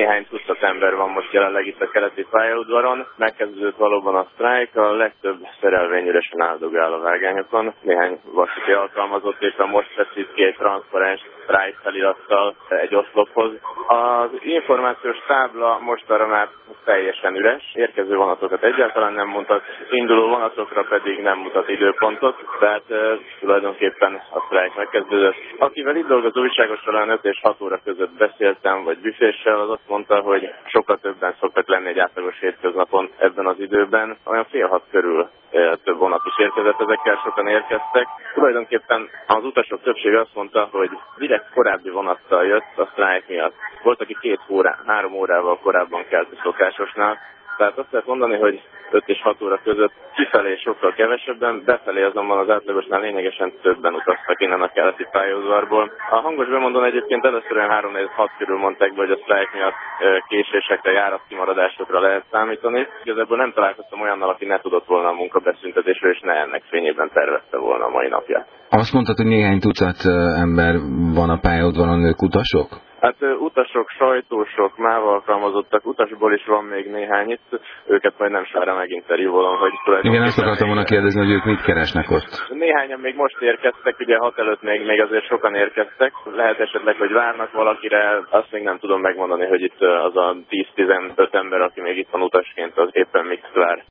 néhány tucat ember van most jelenleg itt a keleti pályaudvaron. Megkezdődött valóban a sztrájk, a legtöbb szerelvény üresen áldogál a vágányokon. Néhány vasúti alkalmazott éppen most tesz ki egy transzparens sztrájk felirattal egy oszlophoz. Az információs tábla mostanra már teljesen üres, érkező vonatokat egyáltalán nem mutat, induló vonatokra pedig nem mutat időpontot, tehát tulajdonképpen a sztrájk megkezdődött. Akivel itt dolgozó újságos talán 5 és 6 óra között beszéltem, vagy büféssel, az azt mondta, hogy sokkal többen szoktak lenni egy átlagos hétköznapon ebben az időben. Olyan fél 6 körül több vonat is érkezett, ezekkel sokan érkeztek. Tulajdonképpen az utasok többsége azt mondta, hogy direkt korábbi vonattal jött a sztrájk miatt. Volt, aki 3 órával korábban kelt a szokásosnál. Tehát azt lehet mondani, hogy 5 és 6 óra között kifelé sokkal kevesebben, befelé azonban az átlagosnál lényegesen többen utaztak innen a keleti pályaudvarból. A hangos bemondón egyébként először olyan 3-4-6 körül mondták be, hogy a sztrájk miatt késésekre, járatkimaradásokra lehet számítani. Igazából nem találkoztam olyannal, aki ne tudott volna a munkabeszüntetésről, és ne ennek fényében tervezte volna a mai napját. Azt mondtad, hogy néhány tucat ember van a pályaudvaron, ők utasok? Hát utasok, sajtósok, MÁV alkalmazottak, utasból is van még néhány itt, őket majd nem sokára meginterjúvolom, hogy tulajdonképpen... Igen, azt akartam volna kérdezni, hogy ők mit keresnek ott. Néhányan még most érkeztek, ugye 6 előtt még azért sokan érkeztek, lehet esetleg, hogy várnak valakire, azt még nem tudom megmondani, hogy itt az a 10-15 ember, aki még itt van utasként, az éppen mit vár.